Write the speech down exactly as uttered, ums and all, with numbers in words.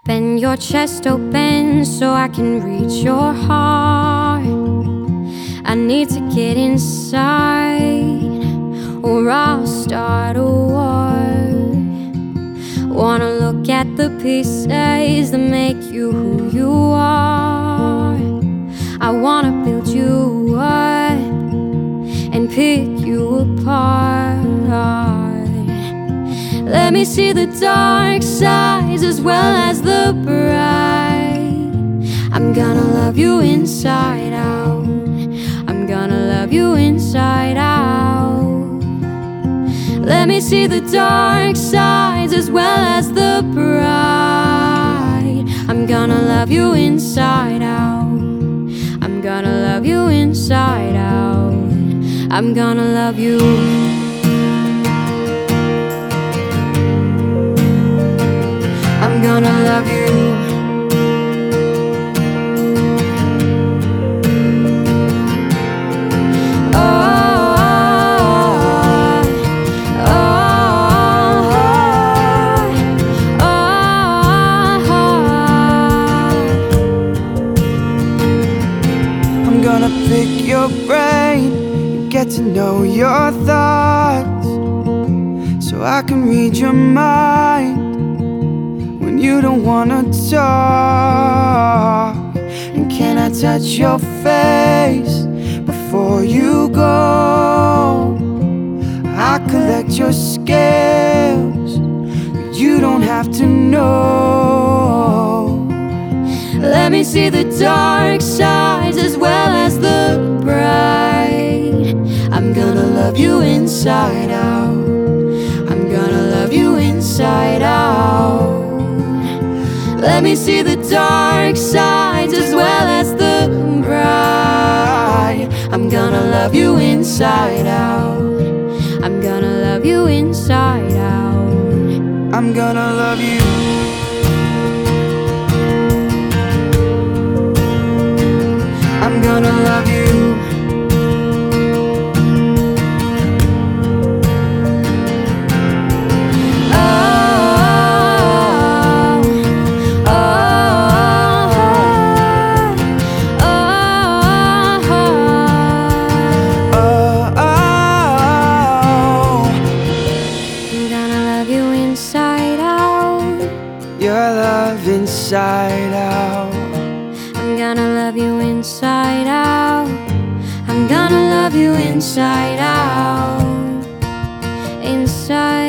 Bend your chest open so I can reach your heart. I need to get inside or I'll start a war. Wanna look at the pieces that make you who you are. I wanna build you up and pick you apart. Let me see the dark sides as well as the bright. I'm gonna love you inside out. I'm gonna love you inside out. Let me see the dark sides as well as the bright. I'm gonna love you inside out. I'm gonna love you inside out. I'm gonna love you. I'm gonna love you. Oh, oh, oh, oh. I'm gonna pick your brain and get to know your thoughts, so I can read your mind when you don't wanna talk. And can I touch your face before you go? I collect your scales, but you don't have to know. Let me see the dark sides as well as the bright. I'm gonna love you inside out. I'm gonna love you inside out. Let me see the dark sides as well as the bright. I'm gonna love you inside out. I'm gonna love you inside out. I'm gonna love you. I'm gonna love you. Your love inside out. I'm gonna love you inside out. I'm gonna love you inside out. Inside